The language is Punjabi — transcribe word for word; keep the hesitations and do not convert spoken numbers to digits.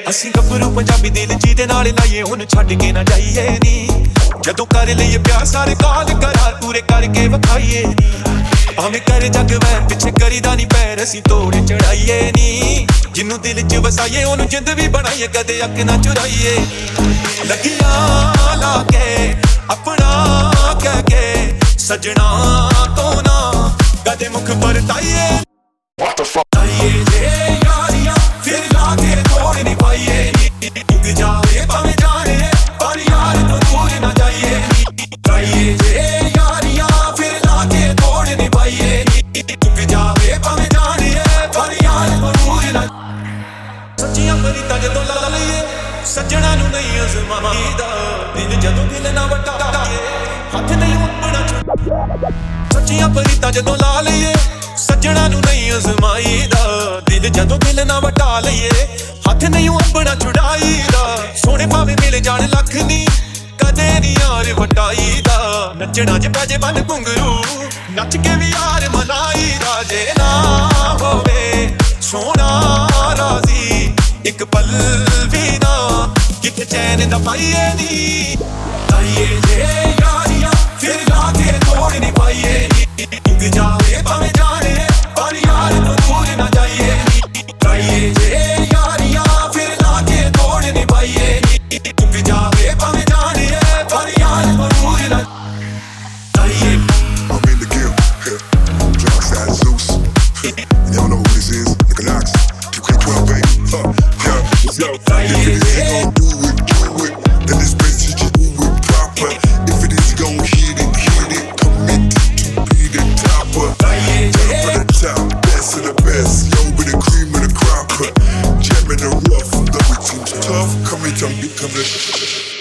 ਅਸੀਂ ਗੱਭਰੂ ਪੰਜਾਬੀ ਦਿਲ ਜਿਹਦੇ ਨਾਲ ਲਾਈਏ ਉਹਨੂੰ ਛੱਡ ਕੇ ਨਾ ਜਾਈਏ ਨੀ। ਜਦੋਂ ਕਰ ਲਈਏ ਪਿਆਰ ਸਾਰੇ ਕਾਲ ਕਰਾਰ ਪੂਰੇ ਕਰਕੇ ਵਿਖਾਈਏ ਨੀ। ਭਾਵੇਂ ਕਰ ਜੱਗ ਵੈ ਪਿੱਛੇ ਕਰੀਦਾ ਨਹੀਂ ਪੈਰ ਅਸੀਂ ਤੋੜੇ ਚੜਾਈਏ ਨੀ। ਜਿਹਨੂੰ ਦਿਲ ਚ ਵਸਾਈਏ ਉਹਨੂੰ ਜਿੰਦ ਵੀ ਬਣਾਈਏ ਕਦੇ ਅੱਖ ਨਾ ਚੁਰਾਈਏ ਨੀ। ਲੱਗੀਆਂ ਲਾ ਕੇ ਆਪਣਾ ਕਹਿ ਕੇ ਸਜਣਾ ਤੋਂ ਨਾ ਕਦੇ ਮੁਖ ਪਰਤਾਈਏ। ਤਾਈਏ ਜੇ ਯਾਰੀਆਂ ਫਿਰ ਲਾ ਕੇ ਤੋੜ ਨਹੀਂ ਪਾਈਏ ਨੀ। ਮੁੱਕ ਜਾਵੇ ਭਾਵੇਂ ਜਾਣੇ ਪਰ ਯਾਰ ਤੋਂ ਦੂਰ ਨਾ ਜਾਈਏ ਨੀ। ਤਾਈਏ ਜੇ ਯਾਰੀਆਂ ਫਿਰ ਲਾ ਕੇ ਤੋੜ ਨਹੀਂ ਪਾਈਏ ਨੀ। ਮੁੱਕ ਜਾਵੇ ਭਾਵੇਂ ਜਾਣੇ ਪਰ ਯਾਰ ਤੋਂ ਦੂਰ ਨਾ। ਸੱਚੀਆਂ ਪ੍ਰੀਤਾਂ ਜਦੋਂ ਲਾ ਲਈਏ ਸੱਜਣਾ ਨੂੰ ਨਹੀਂ ਅਜ਼ਮਾਈਦਾ। ਦਿਲ ਜਦੋਂ ਦਿਲ ਨਾ ਵਟਾਈਏ ਹੱਥ ਨਹੀਂ ਆਪਣਾ ਛੁੱਟ। ਸੱਚੀਆਂ ਪ੍ਰੀਤਾਂ ਜਦੋਂ ਲਾ ਲਈਏ ਸੱਜਣਾ ਨੂੰ ਨਹੀਂ ਅਜ਼ਮਾਈਦਾ। ਦਿਲ ਜਦੋਂ ਦਿਲ ਨਾ ਵਟਾ ਲਈਏ ਹੱਥ ਨਹੀਂ ਆਪਣਾ ਛੁਡਾਈਦਾ। ਸੋਹਣੇ ਭਾਵੇਂ ਮਿਲ ਜਾਣ ਲੱਖ ਨੀ ਕਦੇ ਨੀ ਯਾਰ ਵਟਾਈਦਾ। ਨੱਚਣਾ ਜੇ ਪੈ ਜੇ ਬੰਨ ਘੁੰਗਰੂ ਨੱਚ ਕੇ ਵੀ ਯਾਰ ਮਨਾਈਦਾ। ਜੇ ਨਾ ਹੋਵੇ ਸੋਹਣਾ ਰਾਜ਼ੀ ਇੱਕ ਪਲ ਵੀ ਨਾ ਕਿਤੇ ਚੈਨ ਦਾ ਪਾਈਏ ਨੀ। ਤਾਈਏ ਜੇ ਯਾਰੀਆਂ ਫਿਰ ਲਾ ਕੇ ਤੋੜ ਨਹੀਂ ਪਾਈਏ ਨੀ। ਮੁੱਕ ਜਾਵੇ ਭਾਵੇਂ ਜਾਣੇ ਪਰ ਯਾਰ ਤੋਂ ਦੂਰ ਨਾ ਜਾਈਏ ਨੀ। ਤਾਈਏ ਜੇ ਯਾਰੀਆਂ ਫਿਰ ਲਾ ਕੇ ਤੋੜ ਨਹੀਂ ਪਾਈਏ ਨੀ। ਮੁੱਕ ਜਾਵੇ ਭਾਵੇਂ ਜਾਣੇ ਪਰ ਯਾਰ ਤੋਂ ਦੂਰ ਨਾ ਜਾਈਏ। I'm in the guild, yeah. Drop side Zeus. Y'all know who this is, Nigga Knox. two K twelve, baby. Uh, yeah, let's go. If it is, you gon' do it, do it. Then this bitch, you just do it proper. If it is, you gon' hit it, hit it. Committed to be the topper. Top of the top, best of the best. Yo, with the cream of the crop. Jam in the rough, double team's tough. Come here, come get, come here.